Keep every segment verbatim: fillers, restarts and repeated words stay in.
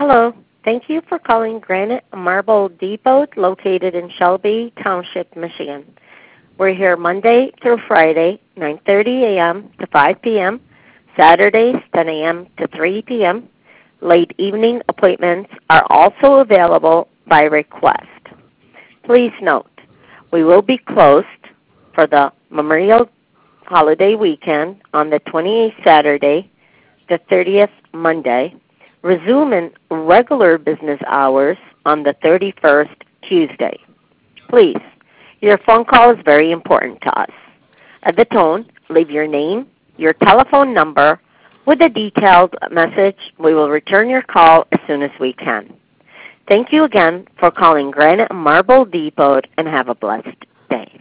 Hello. Thank you for calling Granite Marble Depot located in Shelby Township, Michigan. We're here Monday through Friday, nine thirty a.m. to five p.m., Saturdays ten a.m. to three p.m. Late evening appointments are also available by request. Please note, we will be closed for the Memorial holiday weekend on the twenty-eighth Saturday, the thirtieth Monday, resuming regular business hours on the thirty-first Tuesday. Please, your phone call is very important to us. At the tone, leave your name, your telephone number with a detailed message. We will return your call as soon as we can. Thank you again for calling Granite Marble Depot and have a blessed day.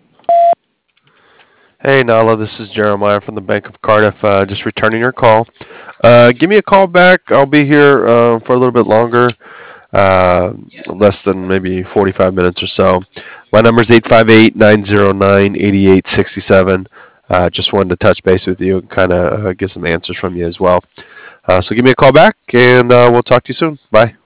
Hey, Nala, this is Jeremiah from the Bank of Cardiff. Uh, just returning your call. Uh, give me a call back. I'll be here uh, for a little bit longer, uh, less than maybe forty-five minutes or so. My number is eight five eight, nine zero nine, eight eight six seven. Uh, just wanted to touch base with you and kind of uh, get some answers from you as well. Uh, so give me a call back, and uh, we'll talk to you soon. Bye.